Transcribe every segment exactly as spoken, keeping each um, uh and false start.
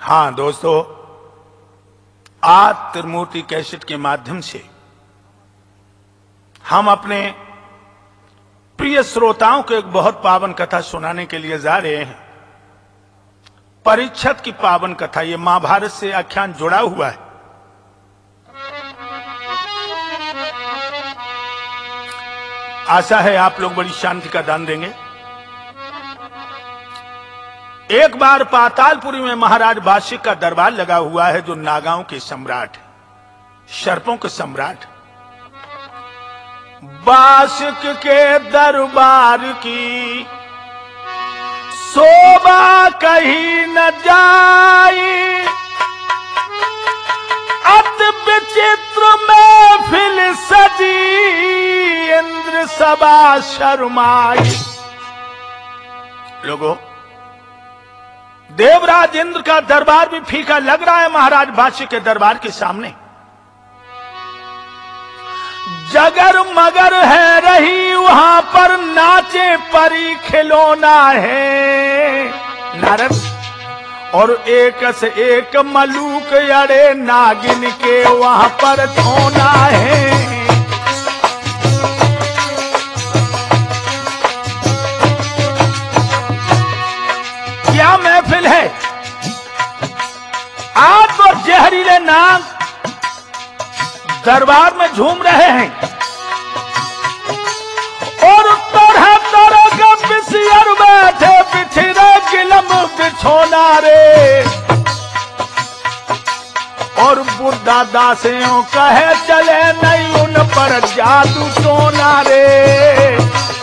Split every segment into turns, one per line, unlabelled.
हाँ दोस्तों, आज त्रिमूर्ति कैसेट के माध्यम से हम अपने प्रिय श्रोताओं को एक बहुत पावन कथा सुनाने के लिए जा रहे हैं। परीक्षित की पावन कथा, ये महाभारत से आख्यान जुड़ा हुआ है। आशा है आप लोग बड़ी शांति का दान देंगे। एक बार पातालपुरी में महाराज बाशिक का दरबार लगा हुआ है, जो नागाओं के सम्राट है, सर्पों के सम्राट। बाशिक के दरबार की शोभा कहीं न जाई, अति विचित्र महफिल सजी, इंद्र सभा शर्माई। लोगों, देवराज इंद्र का दरबार भी फीका लग रहा है महाराज बाशिक के दरबार के सामने। जगर मगर है रही वहां पर, नाचे परी खिलौना है नारद, और एक से एक मलूक अड़े नागिन के वहां पर छोना है। क्या महफिल है! आज तो जहरीले नाग दरबार में झूम रहे हैं, और तरह तरह का बिसियर बैठे बिछड़े गिलम बिछोना रे, और बुढ़ा दासियों कहे चले नहीं उन पर जादू टोना रे।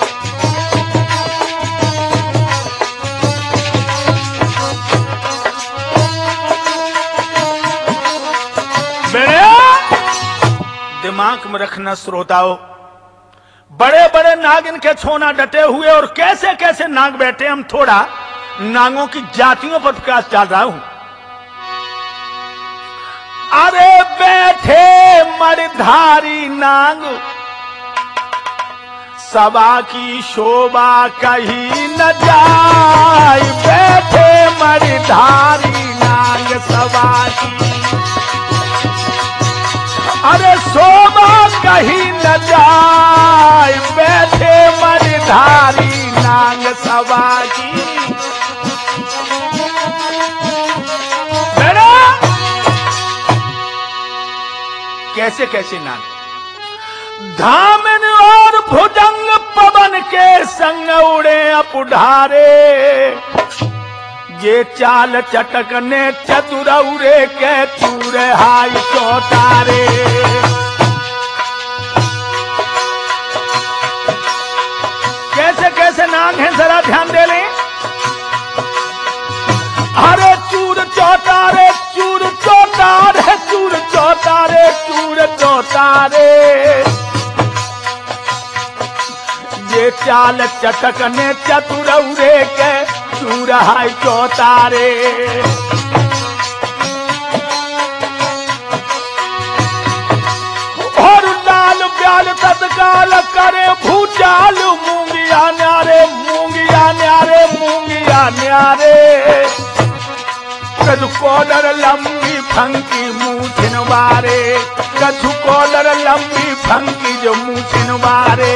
दिमाग में रखना श्रोताओं, बड़े बड़े नाग इनके छोना डटे हुए, और कैसे कैसे नाग बैठे। हम थोड़ा नागों की जातियों पर प्रकाश डाल रहा हूं। अरे बैठे मणिधारी नाग, सभा की शोभा कहीं न जाए। बैठे मणिधारी नाग सभा की, अरे शोभा कहीं न जाए। बैठे मणिधारी नाग सभा की। बेड़ा कैसे कैसे नाग, धामन और भुजंग पवन के संग उड़े अपुढ़ारे, ये चाल चटकने चतुरौरे के चूरे हाय चौतारे। कैसे कैसे नाग हैं जरा ध्यान दे लें। अरे चूर चौतारे चूर चौतारे चूर चौतारे चूर चौतारे, ये चाल चटकने चतुरौरे के चूर हाय चौतारे। और लाल ब्याल तत्काल करे भूचाल, मूंगिया न्यारे मूंगिया न्यारे मूंगिया न्यारे। कछु कोडर लंबी फंकी मूछिन बारे, कछु कोडर लंबी फंकी जो मूछिन बारे।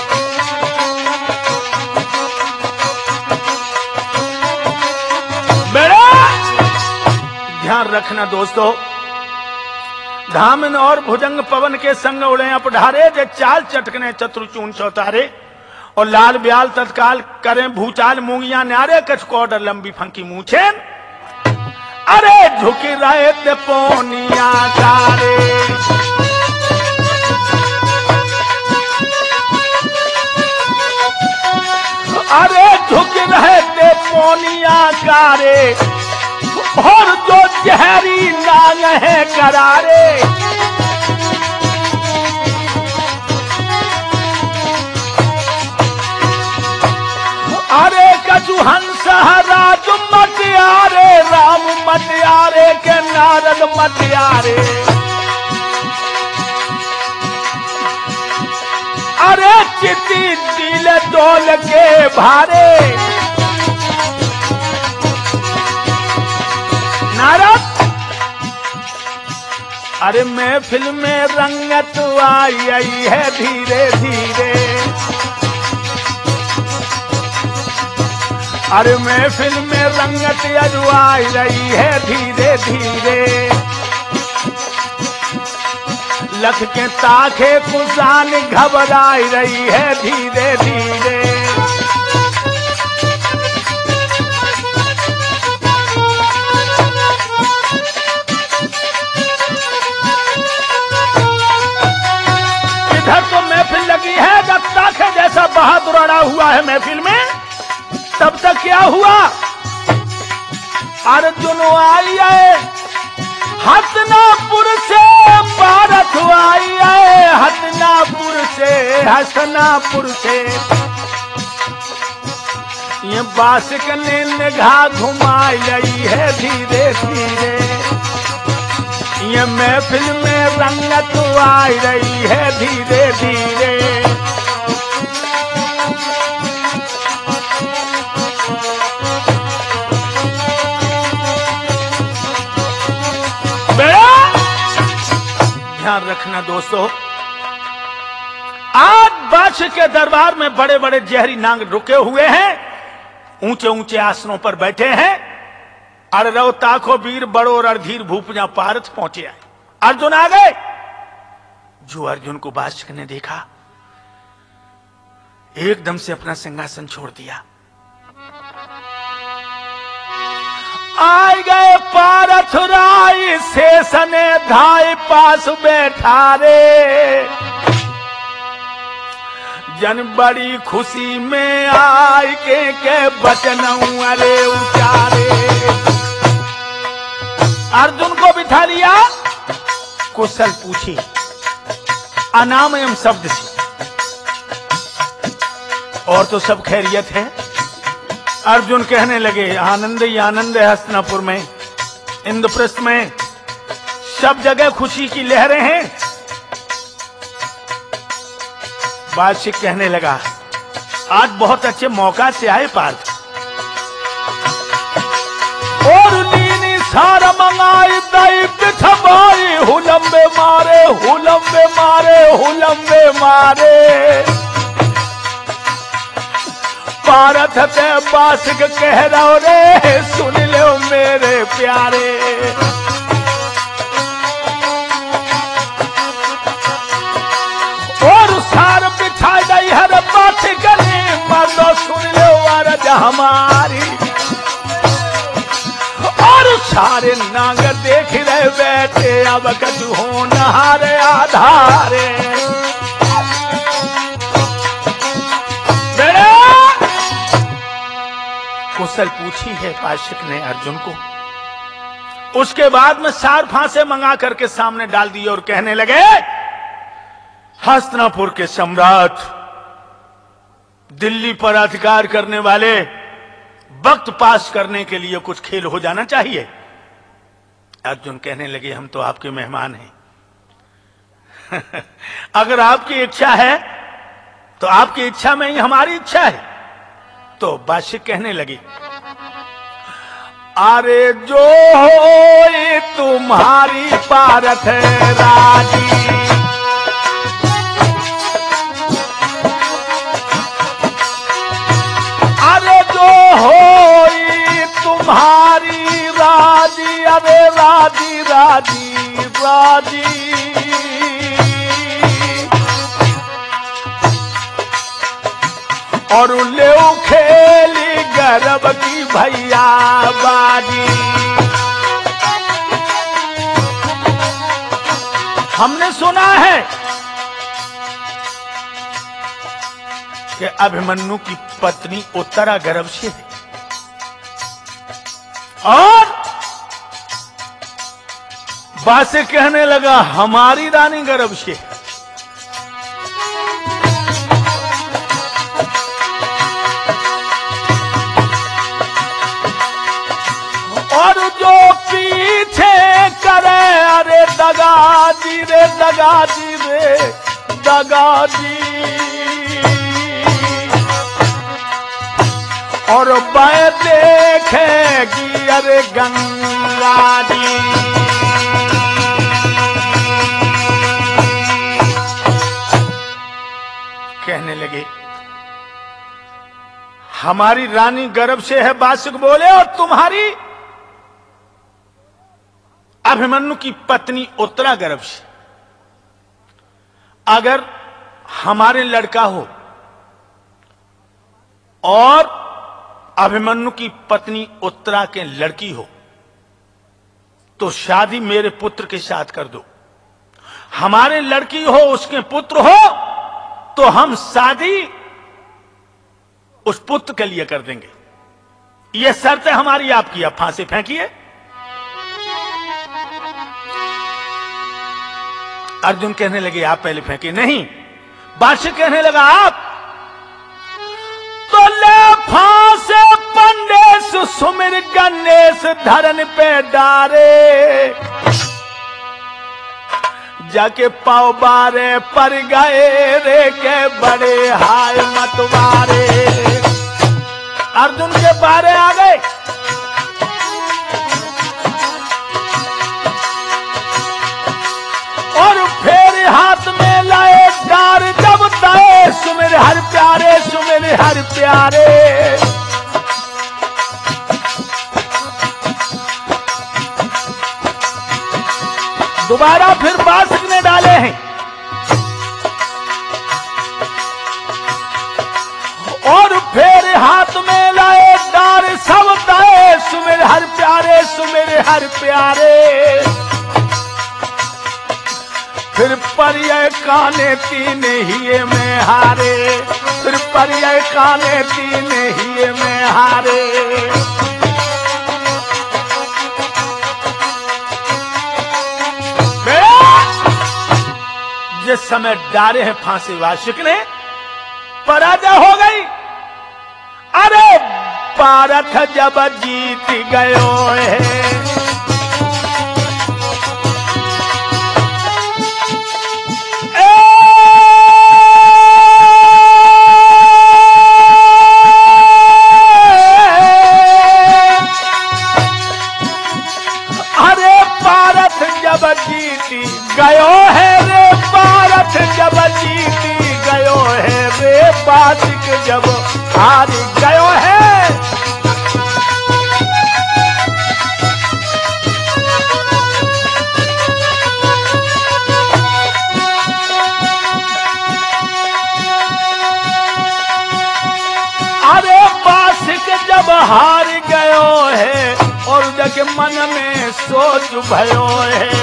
ध्यान रखना दोस्तों, धामन और भुजंग पवन के संग उड़े अपढ़ारे, जे चाल चटकने चतुर्चून चौतारे, और लाल ब्याल तत्काल करें भूचाल मूंगिया न्यारे। कछ कोडर लंबी फंकी मूछे, अरे झुकी रहे ते पोनिया कारे। अरे झुक रहे ते पोनिया कारे, और जो जहरी नाग है करारे। अरे कछु हंस राज मटियारे, राम मटियारे के नारद मटियारे। अरे चिट्टी दिल डोल के भारे, नारद अरे महफिल में रंगत आई आई है धीरे धीरे, अरे महफिल में रंगत अजवाई रही है धीरे धीरे। लख के ताखे कुसान घबराई रही है धीरे धीरे। इधर तो महफिल लगी है, जब ताखे जैसा बहादुर अड़ा हुआ है महफिल में, तब तक क्या हुआ? अर्जुन आई आए हसनापुर से, पारथ आई आए हसनापुर से, हसनापुर से। ये बासिक ने निगाह घुमाई रही है धीरे धीरे। ये महफिल में रंगत आई रही है धीरे धीरे। ध्यान रखना दोस्तों, आज बादशाह के दरबार में बड़े बड़े जहरी नांग रुके हुए हैं, ऊंचे ऊंचे आसनों पर बैठे हैं। अररव ताको वीर बड़ो रणधीर भूपजा पारथ पहुंचे आए। अर्जुन आ गए। जो अर्जुन को बादशाह ने देखा, एकदम से अपना सिंहासन छोड़ दिया। आए गए पारथ राय, शेषने धाय पास बैठा रे। जन बड़ी खुशी में आए के के बचन अरे उचारे। अर्जुन को बिठा लिया, कुशल पूछी अनाम एवं शब्द से, और तो सब खैरियत है। अर्जुन कहने लगे आनंद ही आनंद है हस्तिनापुर में, इंद्रप्रस्थ में, सब जगह खुशी की लहरें हैं। बादशाह कहने लगा आज बहुत अच्छे मौका से आए पार्थ, और नीनी सारा मंगाई दई पिछवाई, हुलम्बे मारे हुलम्बे मारे हुलम्बे मारे। पारथ ते बासिक कह रहा रे, सुन लो मेरे प्यारे। और सार बिछा गई हर बासिक ने, मर्दो सुन लो अरज हमारी। और सारे नांग देख रहे बैठे, अब कछु हो नहारे आधारे। कुशल पूछी है पाशिक ने अर्जुन को। उसके बाद में सार फांसे मंगा करके सामने डाल दिए और कहने लगे हस्तिनापुर के सम्राट, दिल्ली पर अधिकार करने वाले, वक्त पास करने के लिए कुछ खेल हो जाना चाहिए। अर्जुन कहने लगे हम तो आपके मेहमान हैं। अगर आपकी इच्छा है तो आपकी इच्छा में ही हमारी इच्छा है। तो बादशाह कहने लगी अरे जो हो तुम्हारी पारथ राजी, अरे जो हो तुम्हारी राजी, अरे राजी राजी राजी। और ले खेली गर्भ की भैया बाजी। हमने सुना है कि अभिमन्यु की पत्नी उत्तरा गर्भ से है, और बासे कहने लगा हमारी रानी गर्भ से है। और जो पीछे करे अरे दगाजी रे दगाजी रे दगाजी। और बाएं देखेगी अरे गंगा जी। हमारी रानी गर्भ से है, बासुक बोले, और तुम्हारी अभिमन्यु की पत्नी उत्तरा गर्भ से। अगर हमारे लड़का हो और अभिमन्यु की पत्नी उत्तरा के लड़की हो तो शादी मेरे पुत्र के साथ कर दो। हमारे लड़की हो उसके पुत्र हो तो हम शादी उस पुत्र के लिए कर देंगे। यह शर्त है हमारी आपकी। आप फांसी फेंकिए। अर्जुन कहने लगे आप पहले फेंके। नहीं, बादशाह कहने लगा आप। तो ले फांसे पंडेश सुमिर गणेश धरन पे डारे, जाके पाव बारे पर गए रे के बड़े हाय मतवारे। अर्जुन के बारे आ गए। और फिर हाथ में लाए डार, जब दाए सुमेरे हर प्यारे, सुमेरे हर प्यारे। दोबारा फिर बासुक ने डाले हैं। और फिर हाथ में लाए डार, सब दाए सुमेरे हर प्यारे, सुमेरे हर प्यारे। फिर पर्याय काने तीन ही में हारे, फिर पर्याय काने तीन ही में हारे। जिस समय डारे हैं फांसी वाशिक ने, पराजय हो गई। अरे पारथ जब जीत गयो है, जब जीती गयो है रे पारथ, जब जीती गयो है रे बासिक, जब हार गयो है। अरे बासिक जब हार गयो है और जग मन में सोच भयो है।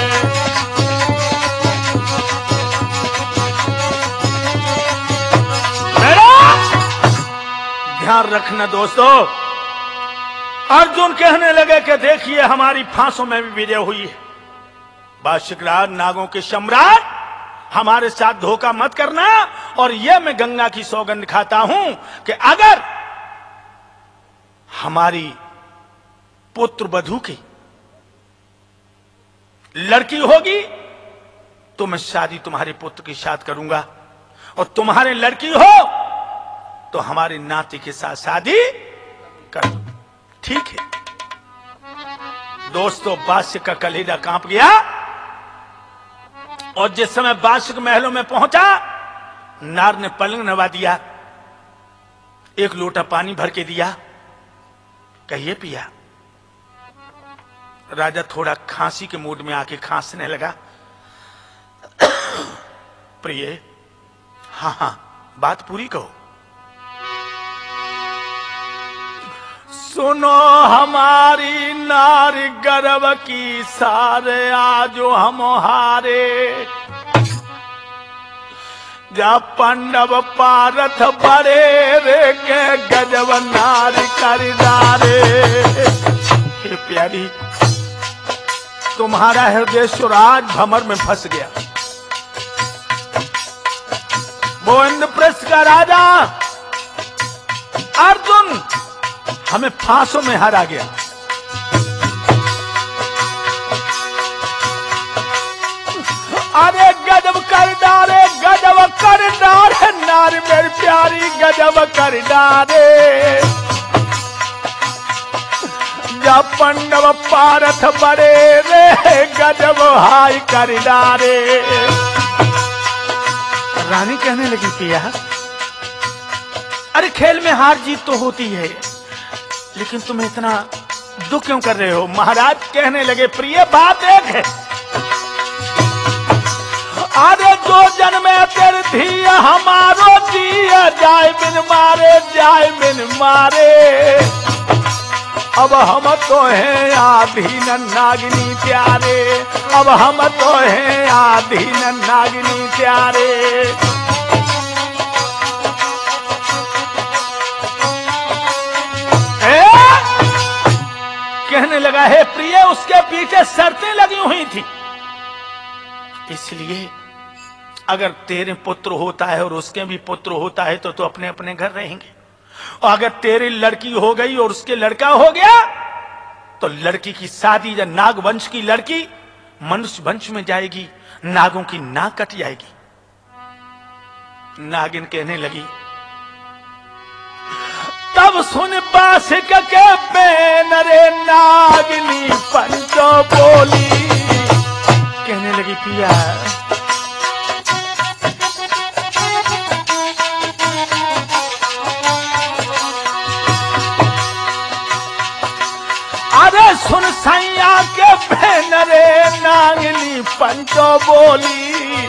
ध्यान रखना दोस्तों, अर्जुन कहने लगे कि देखिए हमारी फांसों में भी विजय हुई है। बादशाह राज नागों के सम्राट, हमारे साथ धोखा मत करना। और यह मैं गंगा की सौगंध खाता हूं कि अगर हमारी पुत्र वधू की लड़की होगी तो मैं शादी तुम्हारे पुत्र के साथ करूंगा, और तुम्हारे लड़की हो तो हमारे नाती के साथ शादी कर दो। ठीक है दोस्तों, बादशाह का कलेजा कांप गया। और जिस समय बादशाह महलों में पहुंचा, नार ने पलंग नवा दिया, एक लोटा पानी भर के दिया, कहिए पिया। राजा थोड़ा खांसी के मूड में आके खांसने लगा। प्रिय, हाँ हाँ बात पूरी कहो। सुनो हमारी नारी गर्भ की सारे आजो हम हारे, जा पांडव पारथ बड़े रे के गजब नारी करिदारे। हे प्यारी, तुम्हारा हृदय सुराज भमर में फंस गया। वो इंद्रप्रस्थ का राजा अर्जुन हमें फांसों में हरा गया। अरे गजब कर डारे, गजब कर डारे, नारी मेरी प्यारी गजब कर डारे। जब पांडव पारथ बड़े रे गजब हाय कर डारे। रानी कहने लगी पिया, अरे खेल में हार जीत तो होती है, लेकिन तुम इतना दुख क्यों कर रहे हो? महाराज कहने लगे, प्रिय बात एक है, अरे दो जन्मे तेरे थी हमारो दिया, जाय बिन मारे जाय बिन मारे, अब हम तो हैं आधीन नागिनी प्यारे, अब हम तो हैं आधीन नागिनी प्यारे। कहने लगा, है प्रिय, उसके पीछे शर्तें लगी हुई थी, इसलिए अगर तेरे पुत्र होता है और उसके भी पुत्र होता है तो तो अपने अपने घर रहेंगे, और अगर तेरी लड़की हो गई और उसके लड़का हो गया तो लड़की की शादी या नाग वंश की लड़की मनुष्य वंश में जाएगी, नागों की नाक कट जाएगी। नागिन कहने लगी, तब सुन बासिक के बेन रे नागिनी पंचो बोली। कहने लगी, पिया अरे सुन सैया के बेन रे नागिनी पंचो बोली,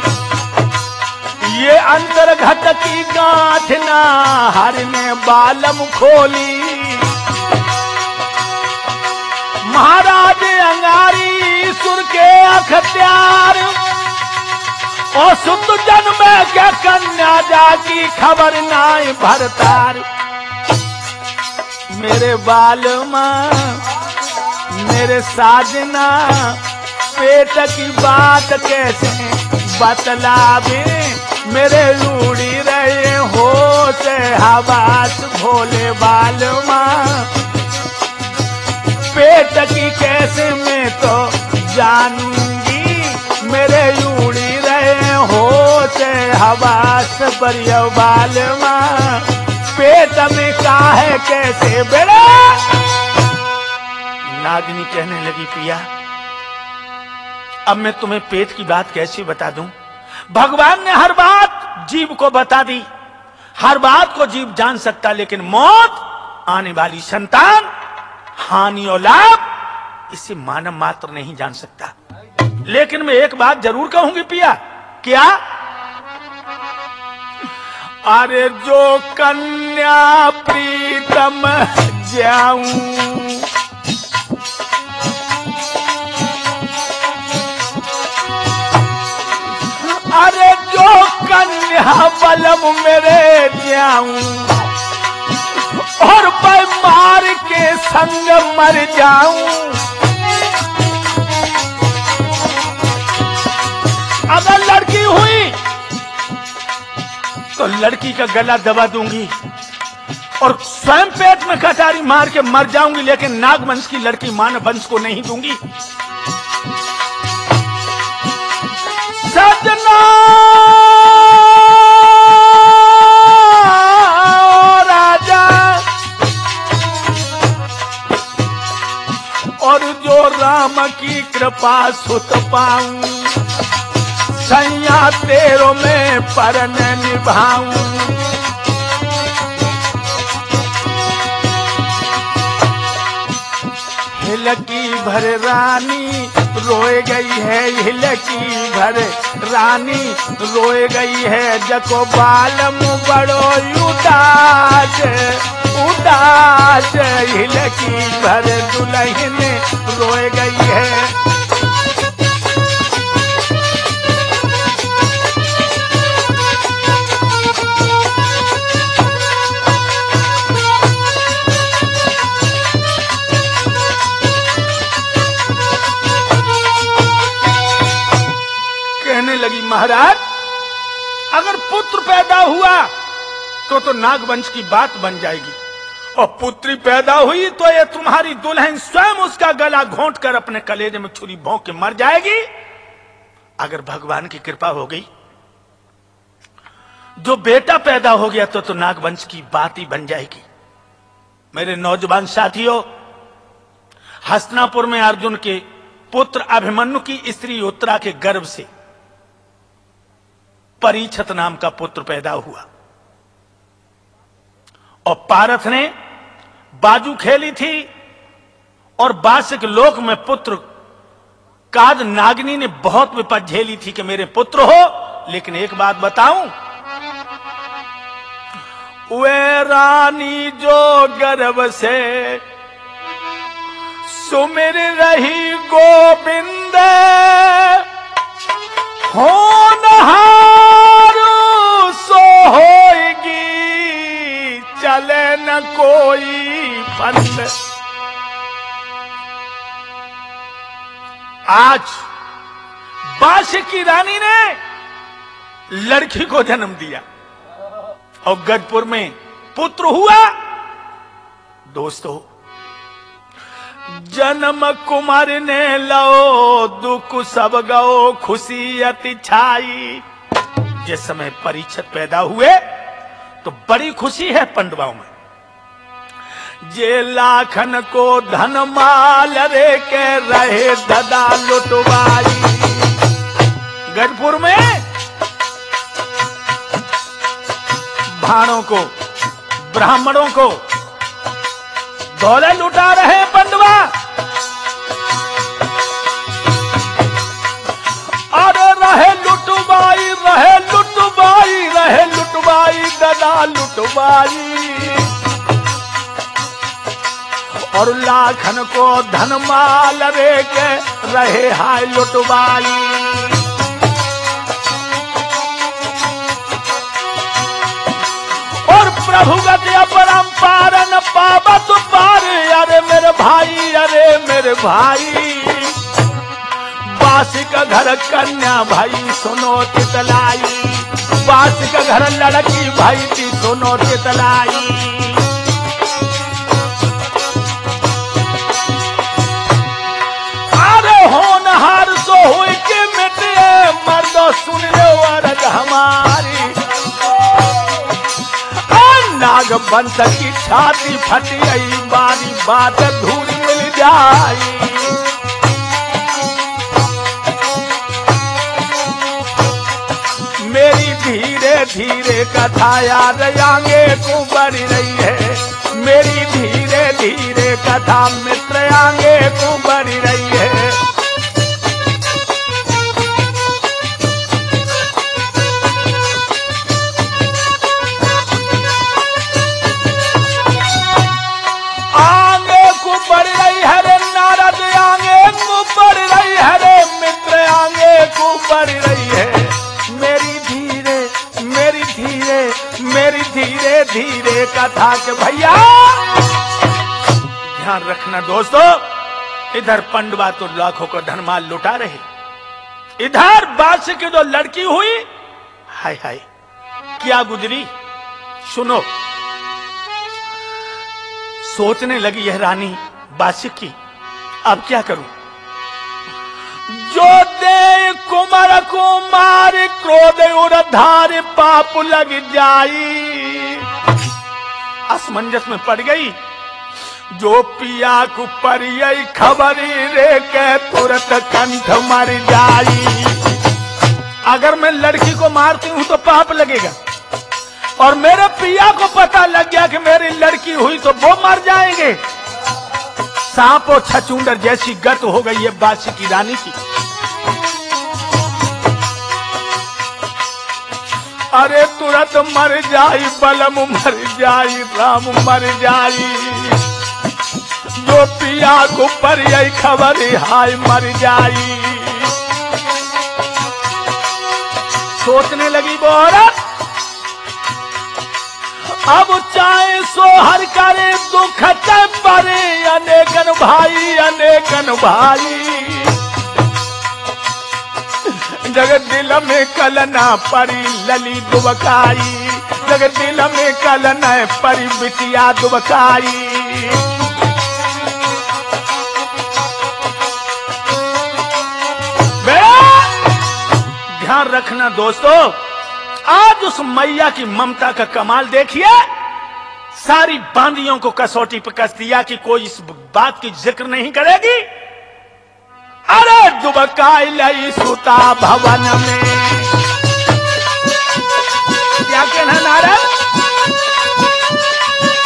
ये अंतर्घट की गांठ ना हर ने बालम खोली। महाराज अंगारी सुर के अख्तियार और सुत जन्म के कन्या जाकी खबर नाई भरतार। मेरे बालमा मेरे साजना पेट की बात कैसे बतलावे, मेरे रूढ़ी रहे हो से हवास भोले बालमा, पेट की कैसे मैं तो जानूंगी, मेरे रूढ़ी रहे हो से हवास बरिया बालमा, पेट में काहे कैसे बेड़ा। नागिनी कहने लगी, पिया अब मैं तुम्हें पेट की बात कैसे बता दूं? भगवान ने हर बात जीव को बता दी, हर बात को जीव जान सकता, लेकिन मौत, आने वाली संतान, हानि और लाभ इसे मानव मात्र नहीं जान सकता। लेकिन मैं एक बात जरूर कहूंगी पिया, क्या? अरे जो कन्या प्रीतम जाऊं, अरे जो कन्या बलम मेरे जाऊं, और मैं मार के संग मर जाऊं, अगर लड़की हुई तो लड़की का गला दबा दूंगी और स्वयं पेट में कटारी मार के मर जाऊंगी, लेकिन नागवंश की लड़की मानव वंश को नहीं दूंगी। सजना राजा और जो राम की कृपा सुत पाऊं, सैया तेरो में परन निभाऊं। हिलकी भर रानी रोए गई है, हिलकी भर रानी रोए गई है, जको बालम बड़ो उदास उदास, हिलकी भर दुल्हन रोए गई है। लगी, महाराज अगर पुत्र पैदा हुआ तो तो नागवंश की बात बन जाएगी, और पुत्री पैदा हुई तो ये तुम्हारी दुल्हन स्वयं उसका गला घोंट कर अपने कलेजे में छुरी भोंक के मर जाएगी। अगर भगवान की कृपा हो गई, जो बेटा पैदा हो गया तो तो नागवंश की बात ही बन जाएगी। मेरे नौजवान साथियों, हस्तिनापुर में अर्जुन के पुत्र अभिमन्यु की स्त्री उत्तरा के गर्भ से परीक्षित नाम का पुत्र पैदा हुआ। और पारथ ने बाजू खेली थी और बासिक लोक में पुत्र काद नागनी ने बहुत विपद झेली थी कि मेरे पुत्र हो। लेकिन एक बात बताऊं, वे रानी जो गर्भ से सुमिर रही गोविंद, होनहारू सो होएगी, चले न कोई फंद। आज बादशाह की रानी ने लड़की को जन्म दिया और गजपुर में पुत्र हुआ। दोस्तों, जन्म कुमार ने लो दुख सब गओ, खुशी अति छाई। जिस समय परीक्षित पैदा हुए तो बड़ी खुशी है पंडवाओं में। जे लाखन को धन माल रे के रहे ददा लुटवाई। गजपुर में भाणों को, ब्राह्मणों को दौलत लुटा रहे पंडवा। अरे रहे लुटवाई, रहे लुटवाई, रहे लुटवाई, ददा लुटवाई। और लाखन को धन माल रे के रहे हाय लुटवाई। और प्रभु गति अपरंपारन पावत पार। अरे मेरे भाई, अरे मेरे भाई, बासी का घर कन्या भाई सुनो तितलाई। बासी का घर लड़की भाई थी सुनो तितलाई। होनहार सो हुई के मिटे, मर्दो सुन लो अर्ज हमारी। नाग बंत की छाती फटी आई, बारी बात धूल मिल जाई। मेरी धीरे धीरे कथा याद आगे को बढ़ रही है। मेरी धीरे धीरे कथा मित्र आगे को बढ़ रही है। आगे को बढ़ रही है रे नारद, आगे को बढ़ रही है रे मित्र, आगे को बढ़ रही है। मेरी धीरे मेरी धीरे मेरी धीरे धीरे कथा के भैया ध्यान रखना दोस्तों। इधर पंडवा तो लाखों का धनमाल लुटा रहे, इधर बादशाह की जो लड़की हुई, हाय हाय क्या गुजरी सुनो। सोचने लगी यह रानी बादशाह की, अब क्या करूं। जो दे कुमार कुमार क्रोध उधार पाप लग जाई। असमंजस में पड़ गई। जो पिया को परियई खबरी रे के तुरंत कंठ मर जाई। अगर मैं लड़की को मारती हूं तो पाप लगेगा, और मेरे पिया को पता लग गया कि मेरी लड़की हुई तो वो मर जाएंगे। सांप और छचूंदर जैसी गत हो गई है बादशाह की रानी की। अरे तुरंत मर जाई, बलम मर जाई, राम मर जाई। जो पिया को परियई खबर हाय मर जाई। सोचने लगी वो औरत, अब चाहे सोहर करे दुख परे। अनेकन भाई, अनेकन भाई, जगत दिल में कलना परी लली दुबकाई। जगत दिल में कलना परी बिटिया दुबकाई। ध्यान रखना दोस्तों, आज उस मैया की ममता का कमाल देखिए। सारी बांदियों को कसौटी पर कस दिया कि कोई इस बात की जिक्र नहीं करेगी। अरे दुबकाई लई सुता भवन में, क्या कहना नारद।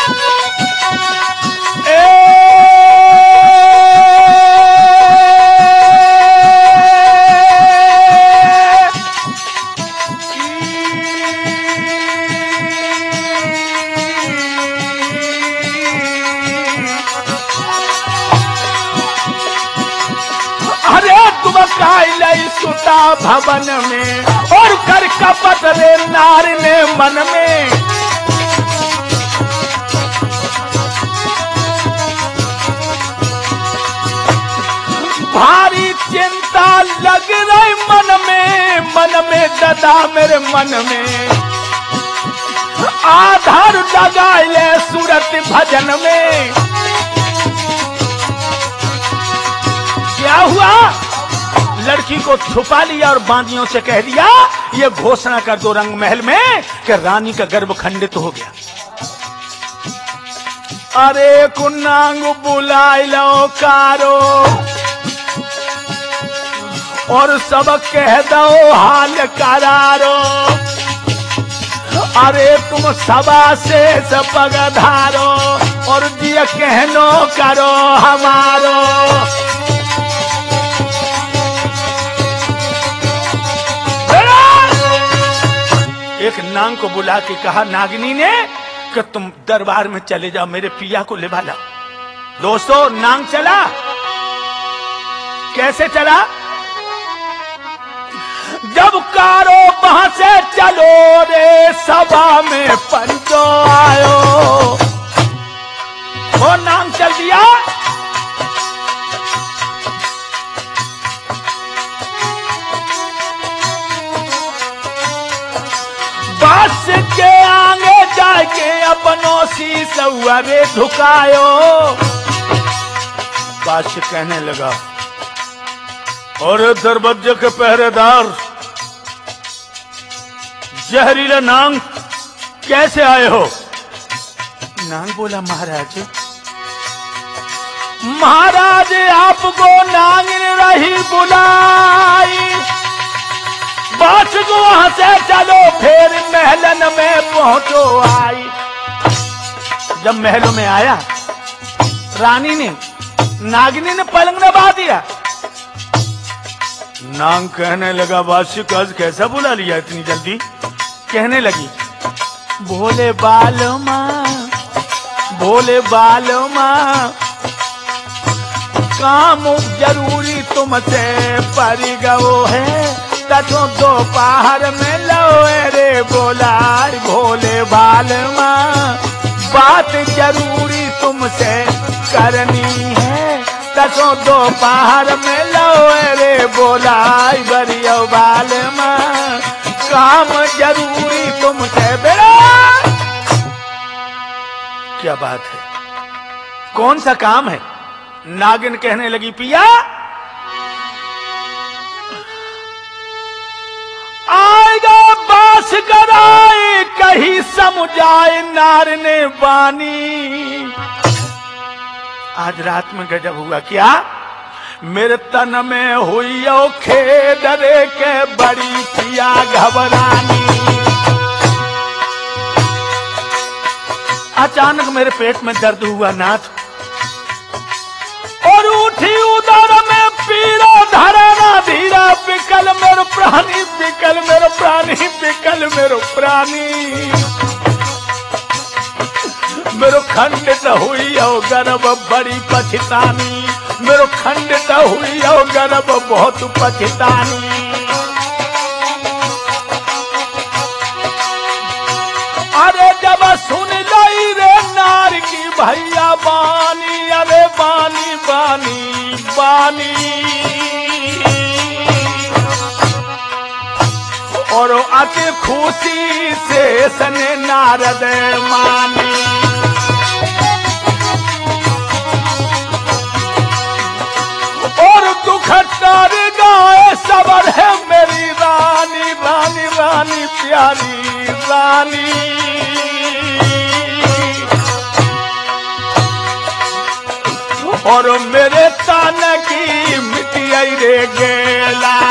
ठुमकाई सुता भवन में, और कर कपट रे नार ने मन में। भारी चिंता लग रही मन में, मन में ददा मेरे मन में, आधार लगाए सूरत भजन में। क्या हुआ? लड़की को छुपा लिया और बांदियों से कह दिया ये घोषणा कर दो रंग महल में कि रानी का गर्भ खंडित हो गया। अरे कुन्नांग बुलाए लो कारो, और सब कह दो हाल करारो। अरे तुम सभा से पगधारो, और दिया कहनो करो हमारो। एक नांग को बुला के कहा नागिनी ने कि तुम दरबार में चले जाओ, मेरे पिया को ले वाला। दोस्तों नांग चला। कैसे चला? जब कारो वहां से चलो रे सभा में पंचो आयो, वो नाम चल दिया। बस के आगे जाके अपनों शीश रे झुकायो। बादशाह कहने लगा और दरवाजे के पहरेदार जहरीला नांग कैसे आए हो? नांग बोला महाराज, महाराज आपको नांग ने रही बुलाई, बात को वहां से चलो फिर महलन में पहुंचो आई। जब महलों में आया रानी ने नागिनी ने पलंग दबा दिया। नांग कहने लगा बादशाह का कैसा बुला लिया इतनी जल्दी? कहने लगी भोले बाल माँ, भोले बाल माँ, काम जरूरी तुमसे पर गो है, तथो दोपहर में लो रे बोला। भोले बाल माँ बात जरूरी तुमसे करनी है, तथो दोपहर में लो रे बोला। बरियो बाल माँ काम जरूरी तुमसे बेड़ा। क्या बात है? कौन सा काम है? नागिन कहने लगी पिया आएगा बास कराए कहीं समझाए नार ने बानी। आज रात में गजब हुआ। क्या? मेरे तन में हुई ओ खेद रे के बड़ी पिया घबरानी। अचानक मेरे पेट में दर्द हुआ नाथ, और उठी उदर में पीड़ा धराना धीरा। बिकल मेरो प्राणी, बिकल मेरो प्राणी, बिकल मेरो प्राणी। मेरो खंडित हुई ओ गर्भ बड़ी पछतानी, मेरो खंडित हुई ओ गर्भ बहुत पछतानी। अरे जब सुन लई रे नार की भैया बानी, अरे बानी बानी बानी, और अति खुशी से सने नारद मानी। और दुख तर गाए सबर है मेरी रानी, रानी रानी प्यारी रानी। और मेरे तान की मिट्टी रे गेला।